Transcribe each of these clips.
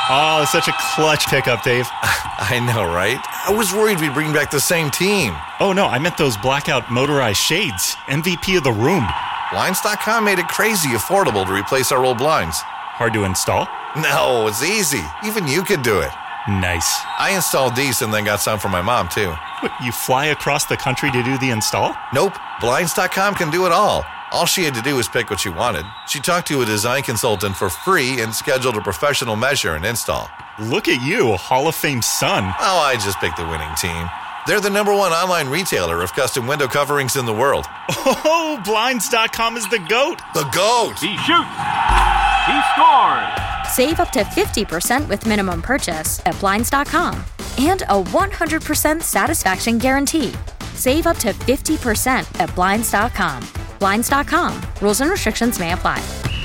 Oh, such a clutch pickup, Dave. I know, right? I was worried we'd bring back the same team. Oh, no, I meant those blackout motorized shades. MVP of the room. Blinds.com made it crazy affordable to replace our old blinds. Hard to install? No, it's easy. Even you could do it. Nice. I installed these and then got some for my mom, too. What, you fly across the country to do the install? Nope. Blinds.com can do it all. All she had to do was pick what she wanted. She talked to a design consultant for free and scheduled a professional measure and install. Look at you, a Hall of Fame son. Oh, I just picked the winning team. They're the #1 online retailer of custom window coverings in the world. Oh, Blinds.com is the GOAT. The GOAT! He shoots. He scores. Save up to 50% with minimum purchase at Blinds.com. And a 100% satisfaction guarantee. Save up to 50% at Blinds.com. Blinds.com. Rules and restrictions may apply.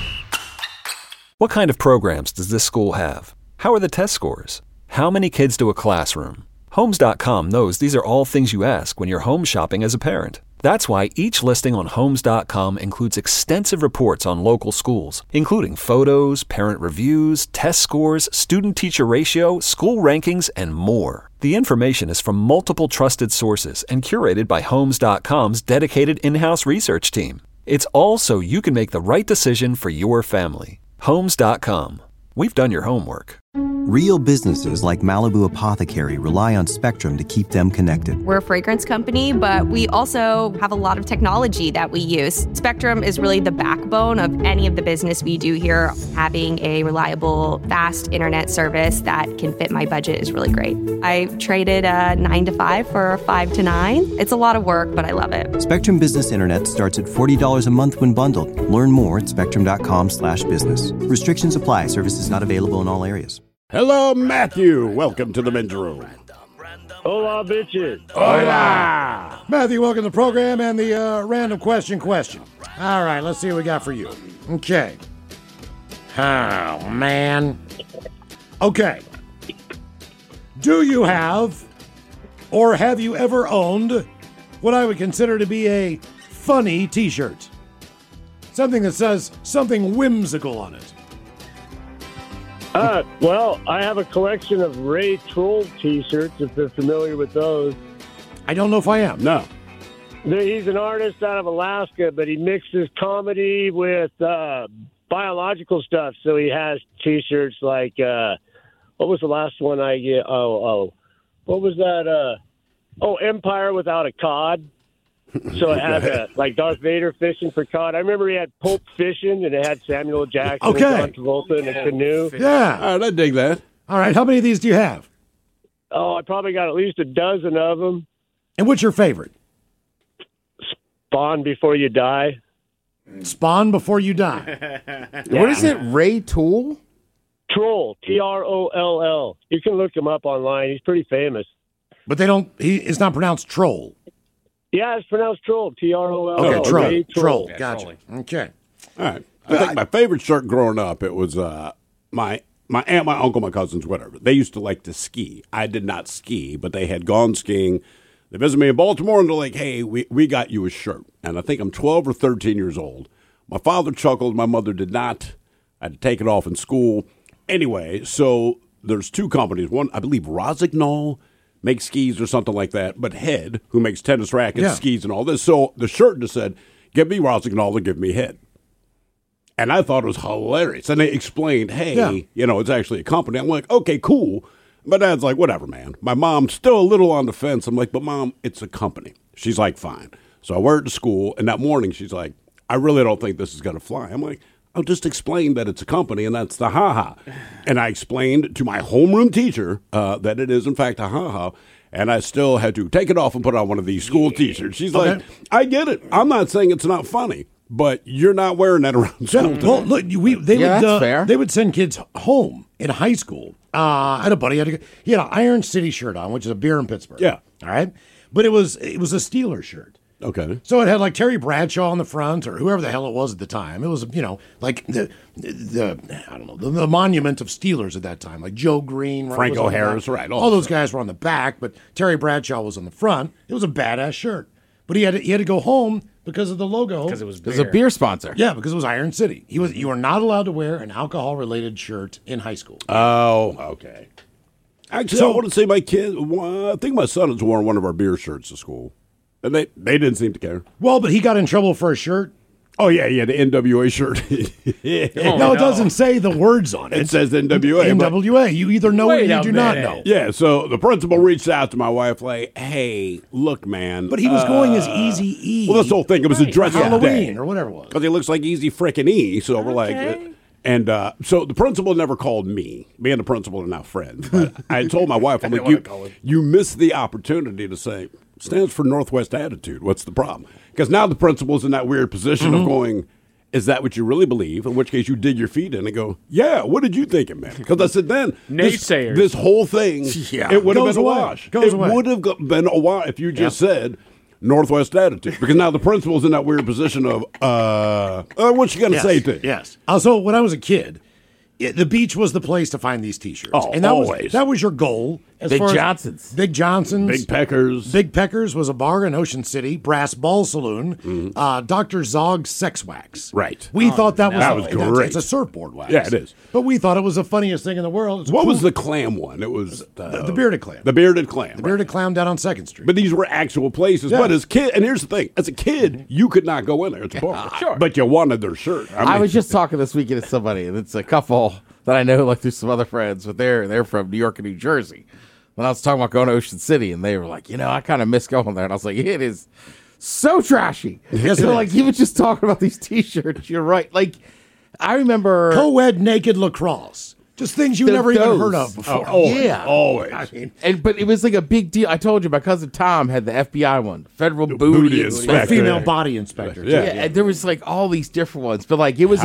What kind of programs does this school have? How are the test scores? How many kids to a classroom? Homes.com knows these are all things you ask when you're home shopping as a parent. That's why each listing on Homes.com includes extensive reports on local schools, including photos, parent reviews, test scores, student-teacher ratio, school rankings, and more. The information is from multiple trusted sources and curated by Homes.com's dedicated in-house research team. It's all so you can make the right decision for your family. Homes.com. We've done your homework. Real businesses like Malibu Apothecary rely on Spectrum to keep them connected. We're a fragrance company, but we also have a lot of technology that we use. Spectrum is really the backbone of any of the business we do here. Having a reliable, fast internet service that can fit my budget is really great. I traded a 9 to 5 for a 5 to 9. It's a lot of work, but I love it. Spectrum Business Internet starts at $40 a month when bundled. Learn more at spectrum.com/business. Restrictions apply. Services not available in all areas. Hello, Matthew. Welcome to the men's room. Hola, bitches. Hola. Matthew, welcome to the program and the random question. All right, let's see what we got for you. Okay. Oh, man. Okay. Do you have, or have you ever owned, what I would consider to be a funny t-shirt? Something that says something whimsical on it. Well, I have a collection of Ray Troll t-shirts, if you're familiar with those. I don't know if I am. No. He's an artist out of Alaska, but he mixes comedy with biological stuff. So he has t-shirts like, what was the last one I get? What was that? Empire Without a Cod. So it had like Darth Vader fishing for cod. I remember he had Pope fishing, and it had Samuel Jackson and John Travolta in a canoe. Yeah. All right, I dig that. All right, how many of these do you have? Oh, I probably got at least a dozen of them. And what's your favorite? Spawn Before You Die. Spawn Before You Die. What is it, Ray Tool? Troll, Troll. You can look him up online. He's pretty famous. But it's not pronounced troll. Yeah, it's pronounced Troll, Troll. Okay, troll. Gotcha. Okay. All right. I think my favorite shirt growing up, it was my aunt, my uncle, my cousins, whatever. They used to like to ski. I did not ski, but they had gone skiing. They visited me in Baltimore, and they're like, hey, we got you a shirt. And I think I'm 12 or 13 years old. My father chuckled. My mother did not. I had to take it off in school. Anyway, so there's two companies. One, I believe, Rossignol makes skis or something like that, but Head, who makes tennis rackets, skis, and all this. So the shirt just said, give me Rossignol or give me Head. And I thought it was hilarious. And they explained, hey, it's actually a company. I'm like, okay, cool. But Dad's like, whatever, man. My mom's still a little on the fence. I'm like, but Mom, it's a company. She's like, fine. So I wear it to school, and that morning she's like, I really don't think this is going to fly. I'm like, I'll just explain that it's a company, and that's the ha-ha. And I explained to my homeroom teacher that it is, in fact, a ha-ha, and I still had to take it off and put on one of these school T-shirts. She's like, I get it. I'm not saying it's not funny, but you're not wearing that around school. Well, look, they would send kids home in high school. I had a buddy, he had an Iron City shirt on, which is a beer in Pittsburgh. Yeah. All right? But it was a Steelers shirt. Okay. So it had like Terry Bradshaw on the front, or whoever the hell it was at the time. It was, like the monument of Steelers at that time, like Joe Green, Franco Harris, right? All those guys were on the back, but Terry Bradshaw was on the front. It was a badass shirt, but he had to go home because of the logo. Because it was It was a beer sponsor. Yeah, because it was Iron City. You were not allowed to wear an alcohol-related shirt in high school. Oh, okay. Actually, I want to say my kid. I think my son has worn one of our beer shirts to school, and they didn't seem to care. Well, but he got in trouble for a shirt. Oh yeah, the NWA shirt. No, it doesn't say the words on it. It says NWA. NWA. You either know it or you do not know. Yeah, so the principal reached out to my wife like, hey, look, man. But he was going as Easy E. Well, that's the whole thing. It was a dress up Halloween day. or whatever it was. Because he looks like Easy frickin' E, so we're like... And so the principal never called me. Me and the principal are now friends. But I told my wife, I'm like, you missed the opportunity to say, stands for Northwest Attitude. What's the problem? Because now the principal's in that weird position of going, is that what you really believe? In which case you dig your feet in and go, yeah, what did you think it meant? Because I said then, Naysayers. this whole thing, it would have been a wash. It would have been a wash if you just said, Northwest Attitude, because now the principal's in that weird position of, what you going to say to you? Yes. Also, when I was a kid, the beach was the place to find these T-shirts. Oh, and that always. That was your goal. Big Johnson's. Big Johnson's. Big Peckers. Big Peckers was a bar in Ocean City. Brass Ball Saloon. Dr. Zog's Sex Wax. Right. We thought that was great. It's a surfboard wax. Yeah, it is. But we thought it was the funniest thing in the world. What was the clam one? It was the bearded clam. The bearded clam. The bearded clam down on 2nd Street. But these were actual places. Yeah. But as kid, and here's the thing: as a kid, you could not go in there. It's a bar. Sure. But you wanted their shirt. I was just talking this weekend to somebody, and it's a couple that I know, like through some other friends, but they're from New York and New Jersey. When I was talking about going to Ocean City, and they were like, I kind of miss going there. And I was like, it is so trashy. Yes, so, it like, is. even just talking about these T-shirts, you're right. Like, I remember... Co-ed naked lacrosse. Just things you never even heard of before. Always. I mean, But it was like a big deal. I told you, my cousin Tom had the FBI one, Federal Booty Inspector. female body inspector. Yeah. And there was like all these different ones, but like it was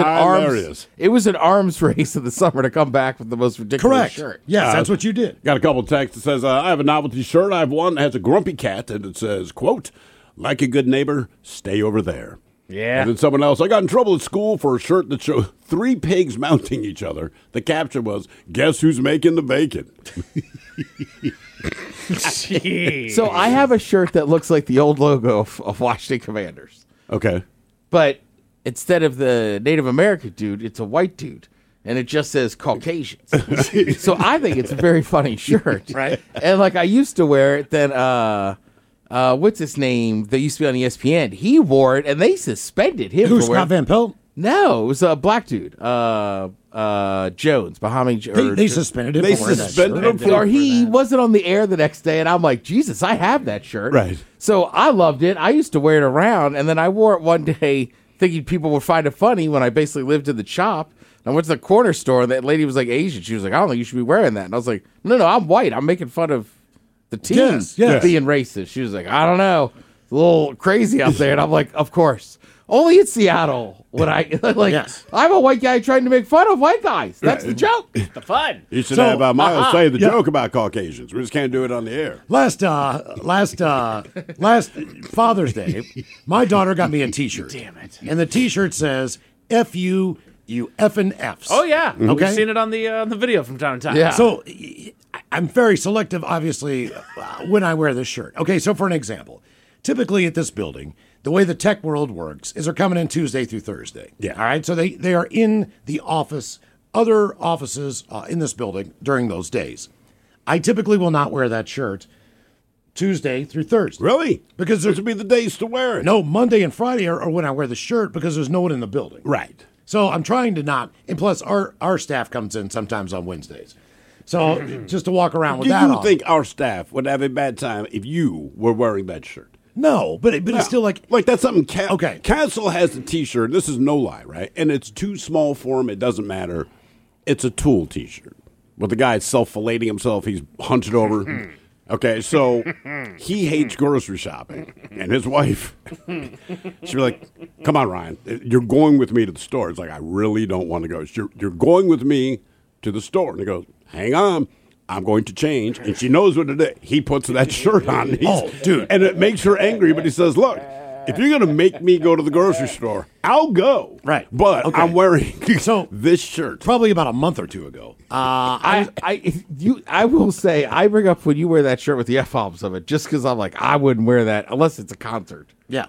an arms race in the summer to come back with the most ridiculous Correct. shirt. Yes, that's what you did. Got a couple of texts that says, I have a novelty shirt. I have one that has a grumpy cat, and it says, quote, like a good neighbor, stay over there. Yeah. And then someone else, I got in trouble at school for a shirt that showed 3 pigs mounting each other. The caption was, guess who's making the bacon? So I have a shirt that looks like the old logo of Washington Commanders. Okay. But instead of the Native American dude, it's a white dude. And it just says Caucasians. So I think it's a very funny shirt. Right. And like I used to wear it, then what's his name that used to be on ESPN? He wore it and they suspended him. Who's for wearing Scott Van Pelt? No, it was a black dude. Jones, Bahami. They suspended him. They for wearing that suspended shirt. him or he wasn't on the air the next day, and I'm like, Jesus, I have that shirt. Right. So I loved it. I used to wear it around, and then I wore it one day thinking people would find it funny when I basically lived in the shop. I went to the corner store, and that lady was like Asian. She was like, I don't think you should be wearing that. And I was like, no, I'm white. I'm making fun of the team Yes. being racist. She was like, I don't know. It's a little crazy out there. And I'm like, of course. Only in Seattle would I like. Yes. I'm a white guy trying to make fun of white guys. That's the joke. The fun. You should So, have Miles say the yeah. joke about Caucasians. We just can't do it on the air. Last Father's Day, my daughter got me a T-shirt. Damn it. And the T-shirt says, F you effing Fs. Oh, yeah. Okay. We've seen it on the video from time to time. Yeah. So I'm very selective, obviously, when I wear this shirt. Okay, so for an example, typically at this building, the way the tech world works is they're coming in Tuesday through Thursday. Yeah. All right, so they are in the office, other offices in this building during those days. I typically will not wear that shirt Tuesday through Thursday. Really? Because those would be the days to wear it. No, Monday and Friday are when I wear the shirt because there's no one in the building. Right. So I'm trying to not, and plus our staff comes in sometimes on Wednesdays. So just to walk around with Do that you on. think our staff would have a bad time if you were wearing that shirt? No, but it's still like that's something. Okay. Castle has a T-shirt. This is no lie, right? And it's too small for him. It doesn't matter. It's a Tool T-shirt. But the guy is self-filleting himself. He's hunched over. Okay, so he hates grocery shopping, and his wife, she'd be like, "Come on, Ryan, you're going with me to the store." It's like, I really don't want to go. You're going with me to the store, and he goes, "Hang on." I'm going to change, and she knows what it is. He puts that shirt on. Dude. And it makes her angry, but he says, look, if you're going to make me go to the grocery store, I'll go. Right. But Okay. I'm wearing So this shirt. probably about a month or two ago. I will say I bring up when you wear that shirt with the F-bombs of it just because I'm like I wouldn't wear that unless it's a concert. Yeah.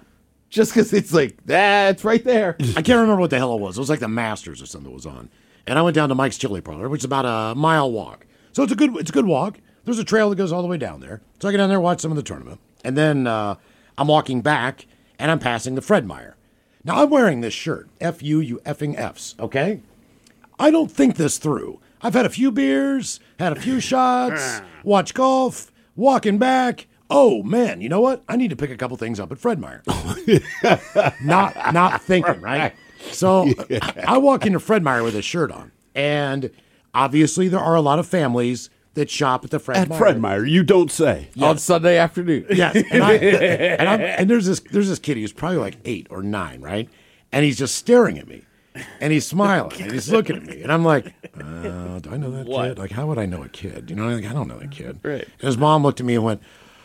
just because it's like, it's right there. I can't remember what the hell it was. It was like the Masters or something that was on. And I went down to Mike's Chili Parlor, which is about a mile walk. So it's a good walk. There's a trail that goes all the way down there. So I get down there, watch some of the tournament. And then I'm walking back, and I'm passing the Fred Meyer. Now, I'm wearing this shirt, F-U, you effing Fs, okay? I don't think this through. I've had a few beers, had a few shots, watched golf, walking back. Oh, man, you know what? I need to pick a couple things up at Fred Meyer. Not thinking, right? So I walk into Fred Meyer with this shirt on. And obviously there are a lot of families that shop at the Fred Meyer. At Fred Meyer, you don't say. Yes. On Sunday afternoon. Yes. And there's this kid, who's probably like 8 or 9, right? And he's just staring at me. And he's smiling. And he's looking at me. And I'm like, do I know that kid? Like, how would I know a kid? You know, like, I don't know that kid. Right. And his mom looked at me and went,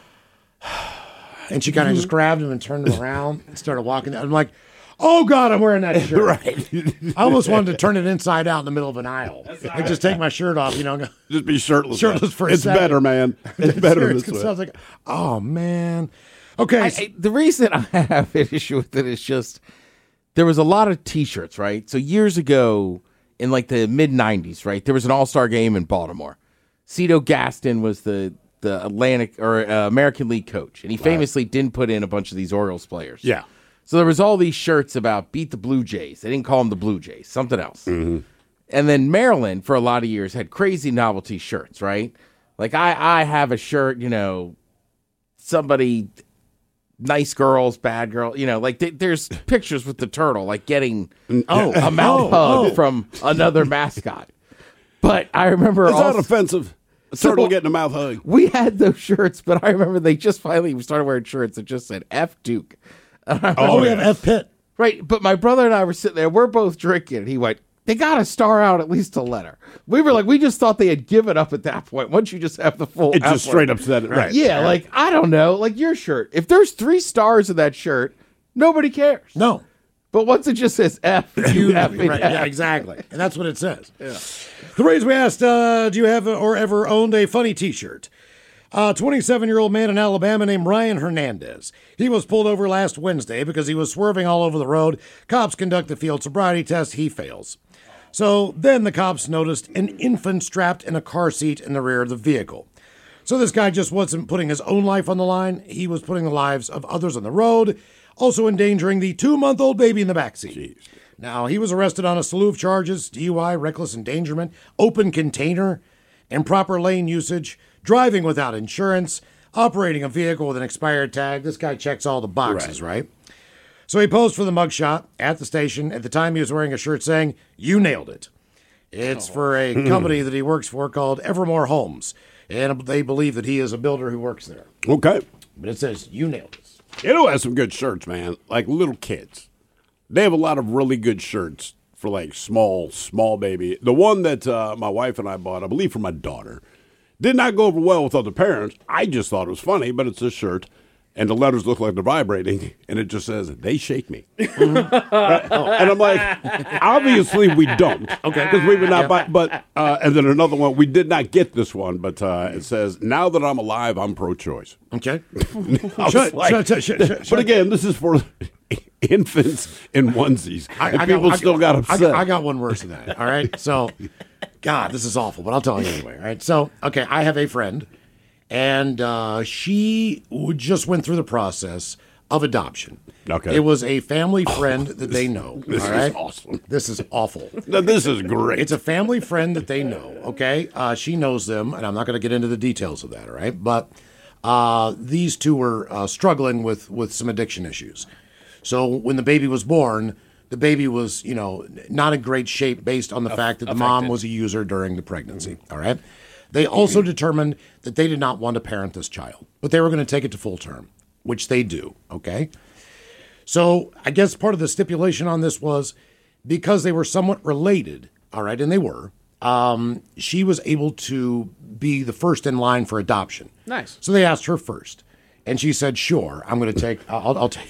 and she kind of just grabbed him and turned him around and started walking. I'm like, oh, God, I'm wearing that shirt. Right. I almost wanted to turn it inside out in the middle of an aisle. Like, just take my shirt off, you know. Just be shirtless. Shirtless for a It's second. better, man. It's better this way. So I was like, oh, man. Okay. The reason I have an issue with it is just there was a lot of T-shirts, right? So years ago, in like the mid-'90s, right, there was an all-star game in Baltimore. Cito Gaston was the Atlantic or American League coach, and he famously didn't put in a bunch of these Orioles players. Yeah. So there was all these shirts about beat the Blue Jays. They didn't call them the Blue Jays, something else. Mm-hmm. And then Maryland, for a lot of years, had crazy novelty shirts, right? Like I have a shirt, you know, somebody, nice girls, bad girl, you know, like there's pictures with the turtle, like getting a mouth hug from another mascot. But I remember It's not offensive. A turtle getting a mouth hug. We had those shirts, but I remember they just finally started wearing shirts that just said F Duke. We have F Pitt. Right, but my brother and I were sitting there. We're both drinking, and he went, they got to star out at least a letter. We were like, we just thought they had given up at that point. Once you just have the full It just straight up said it. Right. Yeah, like, I don't know, like your shirt. If there's 3 stars in that shirt, nobody cares. No. But once it just says F, you F it. Right, yeah, exactly. And that's what it says. Yeah. The reason we asked, do you have or ever owned a funny T-shirt? A 27-year-old man in Alabama named Ryan Hernandez. He was pulled over last Wednesday because he was swerving all over the road. Cops conduct the field sobriety test. He fails. So then the cops noticed an infant strapped in a car seat in the rear of the vehicle. So this guy just wasn't putting his own life on the line. He was putting the lives of others on the road, also endangering the 2-month-old baby in the backseat. Jeez. Now, he was arrested on a slew of charges: DUI, reckless endangerment, open container, improper lane usage, driving without insurance, operating a vehicle with an expired tag. This guy checks all the boxes, right? So he posed for the mugshot at the station. At the time, he was wearing a shirt saying, "You nailed it." It's for a company that he works for called Evermore Homes, and they believe that he is a builder who works there. Okay. But it says, "You nailed it." You know, has some good shirts, man. Like little kids. They have a lot of really good shirts for like small baby. The one that my wife and I bought, I believe for my daughter, did not go over well with other parents. I just thought it was funny, but it's a shirt, and the letters look like they're vibrating, and it just says, "They shake me." And I'm like, obviously we don't. Okay. Because we would not buy, but, and then another one, we did not get this one, but it says, "Now that I'm alive, I'm pro-choice." Okay. But again, this is for infants in onesies. And people still got upset. I got one worse than that. All right. So, God, this is awful, but I'll tell you anyway. All right. So, okay, I have a friend, and she just went through the process of adoption. Okay. It was a family friend that they know. This all right? is awesome. This is awful. No, this is great. It's a family friend that they know. Okay. She knows them, and I'm not going to get into the details of that. All right. But these two were struggling with some addiction issues. So when the baby was born, the baby was, you know, not in great shape based on the fact that the mom was a user during the pregnancy. All right. They also determined that they did not want to parent this child, but they were going to take it to full term, which they do. Okay. So I guess part of the stipulation on this was because they were somewhat related. All right. And they were. She was able to be the first in line for adoption. Nice. So they asked her first, and she said, "Sure, I'm going to take. I'll take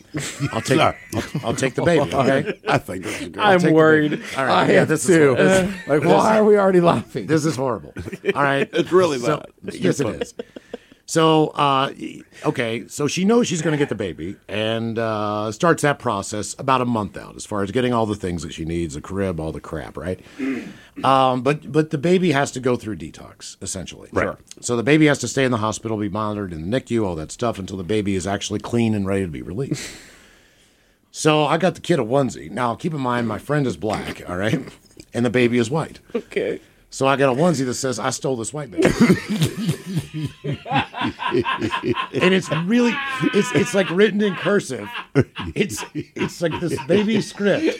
the baby." Okay. I think this is good. I'm worried. All right. I am too. Like, why are we already laughing? This is horrible. All right. It's really not. Yes, it is. So, okay, so she knows she's going to get the baby and starts that process about a month out as far as getting all the things that she needs, a crib, all the crap, right? But the baby has to go through detox, essentially. Right. Sure. So the baby has to stay in the hospital, be monitored in the NICU, all that stuff, until the baby is actually clean and ready to be released. So I got the kid a onesie. Now, keep in mind, my friend is black, all right? And the baby is white. Okay. So I got a onesie that says, I stole this white baby. And it's really, it's like written in cursive. It's like this baby script.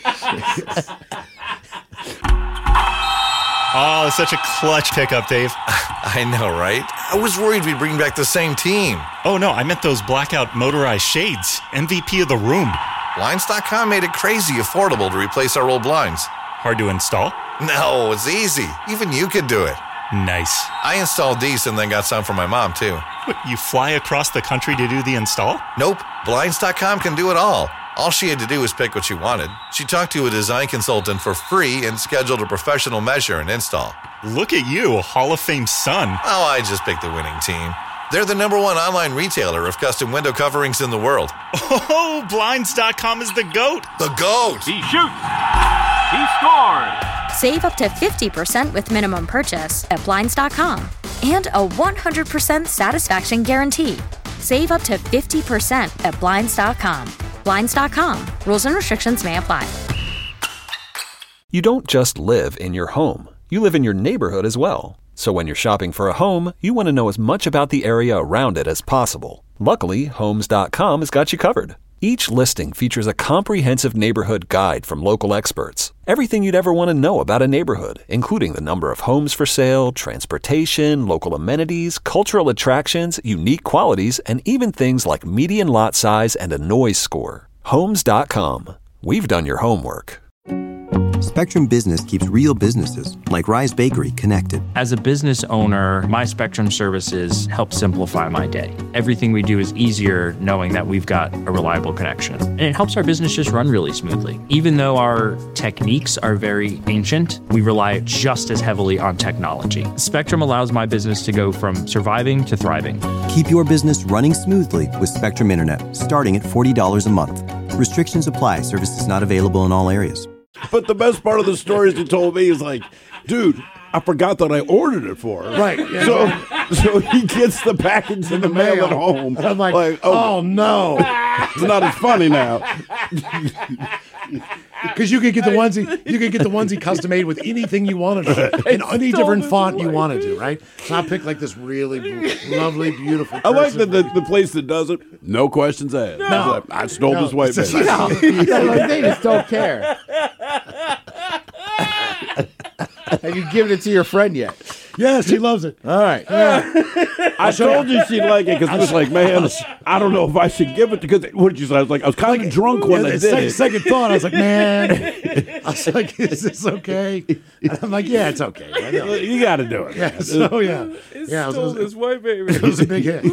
Oh, such a clutch pickup, Dave. I know, right? I was worried we'd bring back the same team. Oh, no, I meant those blackout motorized shades. MVP of the room. Blinds.com made it crazy affordable to replace our old blinds. Hard to install? No, it's easy. Even you could do it. Nice. I installed these and then got some for my mom, too. What, you fly across the country to do the install? Nope. Blinds.com can do it all. All she had to do was pick what she wanted. She talked to a design consultant for free and scheduled a professional measure and install. Look at you, a Hall of Fame son. Oh, I just picked the winning team. They're the #1 online retailer of custom window coverings in the world. Oh, Blinds.com is the GOAT. The GOAT! He shoots! He scores! Save up to 50% with minimum purchase at Blinds.com. And a 100% satisfaction guarantee. Save up to 50% at Blinds.com. Blinds.com. Rules and restrictions may apply. You don't just live in your home. You live in your neighborhood as well. So when you're shopping for a home, you want to know as much about the area around it as possible. Luckily, Homes.com has got you covered. Each listing features a comprehensive neighborhood guide from local experts. Everything you'd ever want to know about a neighborhood, including the number of homes for sale, transportation, local amenities, cultural attractions, unique qualities, and even things like median lot size and a noise score. Homes.com. We've done your homework. Spectrum Business keeps real businesses, like Rise Bakery, connected. As a business owner, my Spectrum services help simplify my day. Everything we do is easier knowing that we've got a reliable connection. And it helps our business just run really smoothly. Even though our techniques are very ancient, we rely just as heavily on technology. Spectrum allows my business to go from surviving to thriving. Keep your business running smoothly with Spectrum Internet, starting at $40 a month. Restrictions apply. Services not available in all areas. But the best part of the story is he told me, he's like, dude, I forgot that I ordered it for her. Right. Yeah. So he gets the package in the mail at home. And I'm like, oh no. It's not as funny now. Because you could get the onesie custom made with anything you wanted to, in any different font you wanted to, right? So I picked like this really lovely, beautiful. I like that the place that does it, no questions asked. No. Like, I stole this white baby. They just don't care. Have you given it to your friend yet? Yes, she loves it. All right. I told you she'd like it because I was like, man, I don't know if I should give it because what did you say? I was kind of drunk when I did it. Second thought, I was like, man, I was like, is this okay? And I'm like, yeah, it's okay. I know. You got to do it. Yeah, so yeah, It stole this white baby. It was a big hit.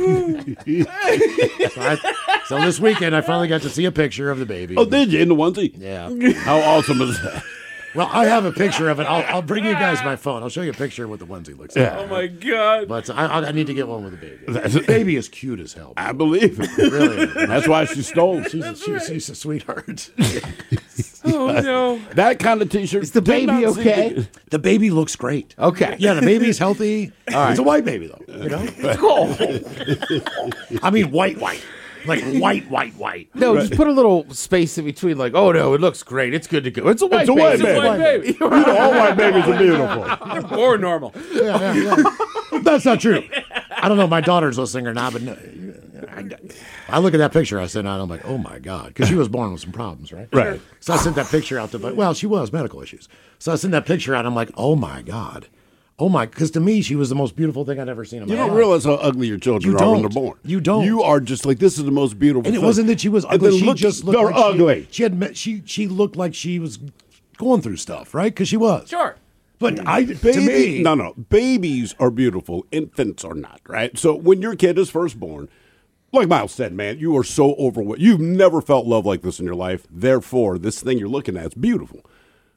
So this weekend, I finally got to see a picture of the baby. Oh, did you in the onesie? Yeah. How awesome is that? Well, I have a picture of it. I'll bring you guys my phone. I'll show you a picture of what the onesie looks like. Oh my God! But I need to get one with the baby. The baby is cute as hell. I believe it. Really, that's why she stole. She's a sweetheart. Oh no! That kind of T-shirt. Is the baby okay? The baby looks great. Okay. Yeah, the baby's healthy. All right. It's a white baby though. You know. I mean, white. Like white. No, just put a little space in between. Like, oh no, it looks great. It's good to go. It's a white baby. It's a white baby. You know, all white babies are beautiful. They're more normal. Yeah. That's not true. I don't know if my daughter's listening or not, but no, I look at that picture I sent out. I'm like, oh my God, because she was born with some problems, right? Right. So I sent that picture out to, she was medical issues. So I sent that picture out. I'm like, oh my God. Oh my, because to me, she was the most beautiful thing I'd ever seen in my life. You don't realize how ugly your children are when they're born. You don't. You are just like, this is the most beautiful And it thing. wasn't that she was ugly. She just looked like ugly. She looked like she was going through stuff, right? Because she was. Sure. But to me. No. Babies are beautiful. Infants are not, right? So when your kid is first born, like Miles said, man, you are so overwhelmed. You've never felt love like this in your life. Therefore, this thing you're looking at is beautiful.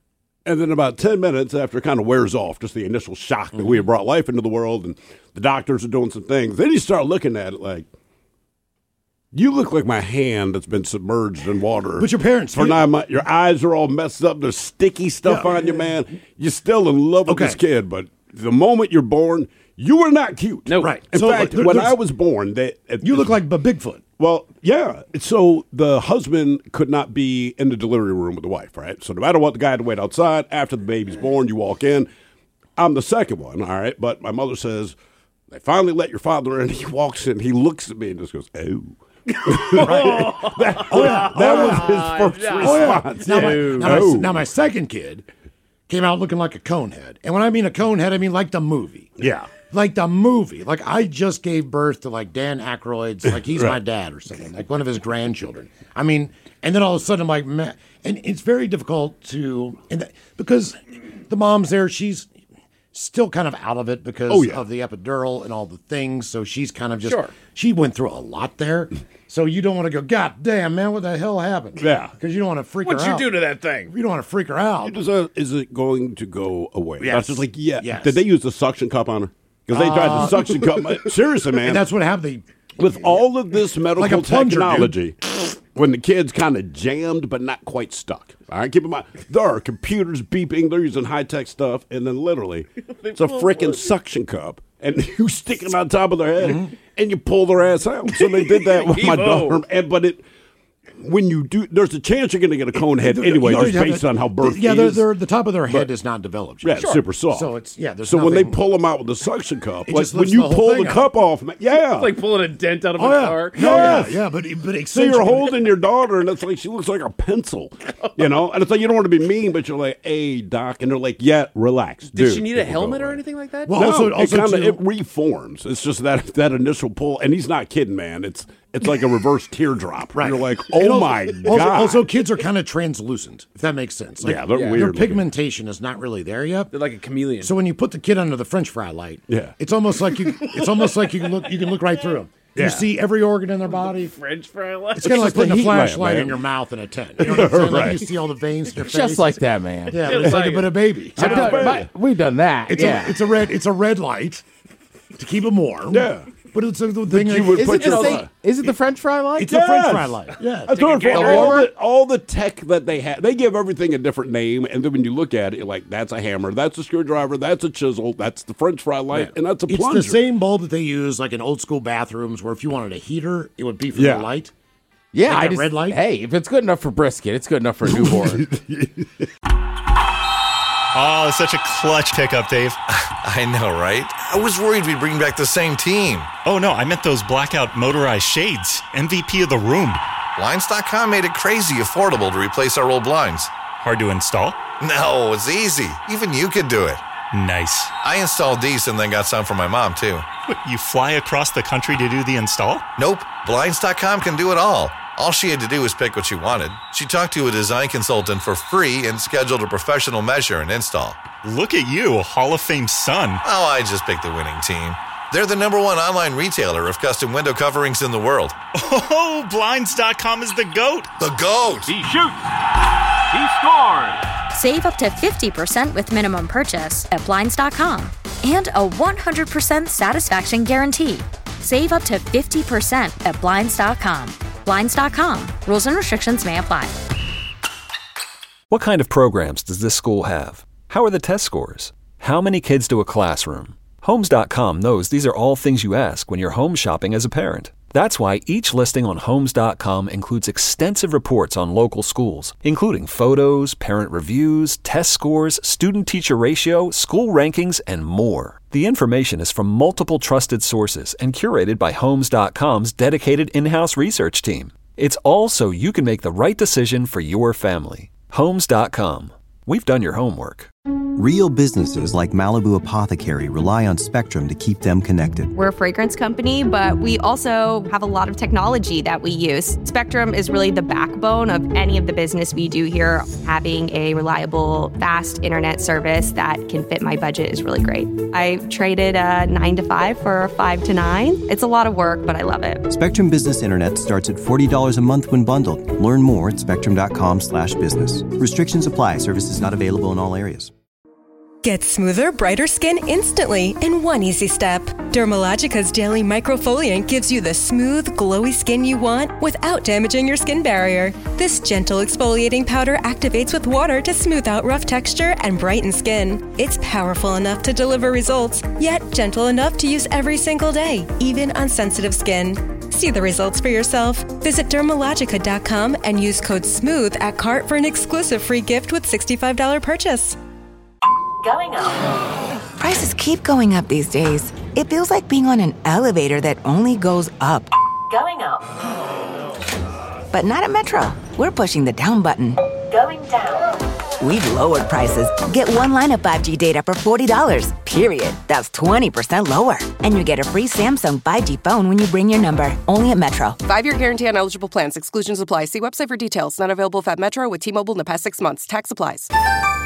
And then about 10 minutes after it kind of wears off, just the initial shock that we have brought life into the world and the doctors are doing some things, then you start looking at it like, you look like my hand that's been submerged in water. But your parents, for 9 months, your eyes are all messed up. There's sticky stuff on you, man. You're still in love with this kid, but the moment you're born, you are not cute. No, right. In So, fact, look, when I was born, you look like a Bigfoot. Well, yeah. So the husband could not be in the delivery room with the wife, right? So no matter what, the guy had to wait outside. After the baby's born, you walk in. I'm the second one, all right? But my mother says, they finally let your father in. He walks in. He looks at me and just goes, oh. That was his first response. Now my second kid came out looking like a conehead. And when I mean a conehead, I mean like the movie. Yeah. Like the movie. Like I just gave birth to like Dan Aykroyd's, like he's my dad or something, like one of his grandchildren. I mean, and then all of a sudden I'm like, man, and it's very difficult to, because the mom's there, she's still kind of out of it because of the epidural and all the things. So she's kind of just, she went through a lot there. So you don't want to go, God damn, man, what the hell happened? Yeah. Because you don't want to freak her out. What'd you do to that thing? You don't want to freak her out. Is it going to go away? Yes. That's just like, Yes. Did they use the suction cup on her? Because they tried to suction cup. Seriously, man. And that's what happened. With all of this medical Like a plunger, technology, when the kid's kind of jammed but not quite stuck. All right, keep in mind, there are computers beeping. They're using high-tech stuff. And then literally, it's a freaking suction cup. And you stick it on top of their head, and you pull their ass out. So they did that with my daughter. But when you do, there's a chance you're going to get a cone head anyway, just based on how birth is. The top of their head is not developed yet. Yeah, it's super soft. So it's there's so when they nothing- pull them out with the suction cup, It like just when lifts you the whole pull thing the out. cup off, yeah, It's like pulling a dent out of a car. But so you're holding your daughter, and it's like she looks like a pencil, and it's like you don't want to be mean, but you're like, "Hey, doc," and they're like, "Yeah, relax." Did dude, she need a it'll go helmet or away. anything like that? Well, No, also it reforms. It's just that initial pull, and he's not kidding, man. It's like a reverse teardrop. Right. You're like, And oh my god. Also, kids are kind of translucent, if that makes sense. Like, Yeah, they're weird Their looking. pigmentation is not really there yet. They're like a chameleon. So when you put the kid under the French fry light, Yeah. it's almost like you can look right through them. Yeah. You see every organ in their body. French fry light. It's kind of like just a putting a heat lamp, flashlight man. in your mouth in a tent. You know what I'm saying? Like Right. you see all the veins in your face. Just like that, man. Yeah, but it's like a baby. We've done that. It's a red light to keep them warm. Yeah. But it's the thing you would Is put it, your is it the French fry light? It's the French fry light. Yeah. I told you, warmer? all the tech that they have, they give everything a different name, and then when you look at it, you're like, that's a hammer, that's a screwdriver, that's a chisel, that's the French fry light, and that's a It's plunger. the same bulb that they use like in old school bathrooms where if you wanted a heater, it would be for Yeah. the light. Yeah, Like I that just, red light? Hey, if it's good enough for brisket, it's good enough for a newborn. Oh, such a clutch pickup, Dave. I know, right? I was worried we'd bring back the same team. Oh, no, I meant those blackout motorized shades. MVP of the room. Blinds.com made it crazy affordable to replace our old blinds. Hard to install? No, it's easy. Even you could do it. Nice. I installed these and then got some for my mom, too. What, you fly across the country to do the install? Nope. Blinds.com can do it all. All she had to do was pick what she wanted. She talked to a design consultant for free and scheduled a professional measure and install. Look at you, Hall of Fame son. Oh, I just picked the winning team. They're the #1 online retailer of custom window coverings in the world. Oh, Blinds.com is the GOAT. The GOAT! He shoots. He scores. Save up to 50% with minimum purchase at Blinds.com. And a 100% satisfaction guarantee. Save up to 50% at Blinds.com. Blinds.com. Rules and restrictions may apply. What kind of programs does this school have? How are the test scores? How many kids do a classroom? Homes.com knows these are all things you ask when you're home shopping as a parent. That's why each listing on Homes.com includes extensive reports on local schools, including photos, parent reviews, test scores, student-teacher ratio, school rankings, and more. The information is from multiple trusted sources and curated by Homes.com's dedicated in-house research team. It's all so you can make the right decision for your family. Homes.com. We've done your homework. Real businesses like Malibu Apothecary rely on Spectrum to keep them connected. We're a fragrance company, but we also have a lot of technology that we use. Spectrum is really the backbone of any of the business we do here. Having a reliable, fast internet service that can fit my budget is really great. I traded a 9 to 5 for a 5 to 9. It's a lot of work, but I love it. Spectrum Business Internet starts at $40 a month when bundled. Learn more at spectrum.com/business. Restrictions apply. Services not available in all areas. Get smoother, brighter skin instantly in one easy step. Dermalogica's daily microfoliant gives you the smooth, glowy skin you want without damaging your skin barrier. This gentle exfoliating powder activates with water to smooth out rough texture and brighten skin. It's powerful enough to deliver results, yet gentle enough to use every single day, even on sensitive skin. See the results for yourself. Visit Dermalogica.com and use code SMOOTH at cart for an exclusive free gift with $65 purchase. Going up. Prices keep going up these days. It feels like being on an elevator that only goes up. Going up. But not at Metro. We're pushing the down button. Going down. We've lowered prices. Get one line of 5G data for $40, period. That's 20% lower. And you get a free Samsung 5G phone when you bring your number. Only at Metro. 5-year guarantee on eligible plans. Exclusions apply. See website for details. Not available at Metro with T-Mobile in the past 6 months. Tax applies.